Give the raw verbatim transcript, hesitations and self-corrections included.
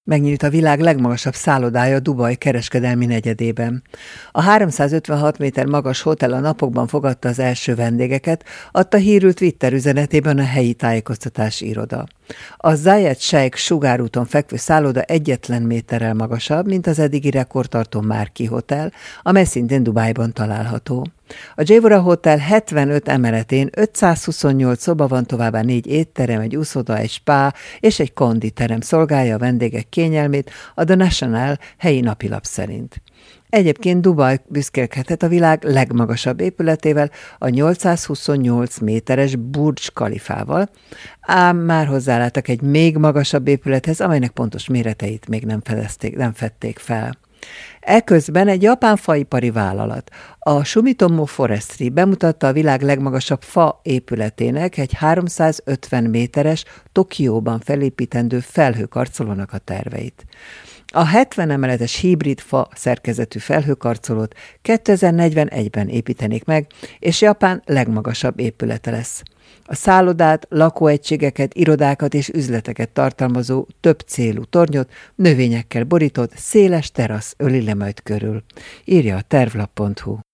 Megnyílt a világ legmagasabb szállodája Dubaj kereskedelmi negyedében. A háromszázötvenhat méter magas hotel a napokban fogadta az első vendégeket, adta hírül Twitter üzenetében a helyi tájékoztatási iroda. A Zayed Sheikh sugárúton fekvő szálloda egyetlen méterrel magasabb, mint az eddigi rekordtartó Marquis Hotel, amely szintén Dubajban található. A Jayvora Hotel hetvenöt emeletén ötszázhuszonnyolc szoba van, továbbá négy étterem, egy úszoda, egy spa és egy konditerem szolgálja a vendégek kényelmét, a The National helyi napilap szerint. Egyébként Dubaj büszkélkedhet a világ legmagasabb épületével, a nyolcszázhuszonnyolc méteres Burj Khalifával, ám már hozzáláttak egy még magasabb épülethez, amelynek pontos méreteit még nem fedezték, nem fedték fel. Eközben egy japán faipari vállalat, a Sumitomo Forestry bemutatta a világ legmagasabb fa épületének, egy háromszázötven méteres, Tokióban felépítendő felhőkarcolónak a terveit. A hetven emeletes hibrid fa szerkezetű felhőkarcolót kétezer-negyvenegyben építenék meg, és Japán legmagasabb épülete lesz. A szállodát, lakóegységeket, irodákat és üzleteket tartalmazó több célú tornyot növényekkel borított széles terasz öli le majd körül, írja a tervlap pont hu.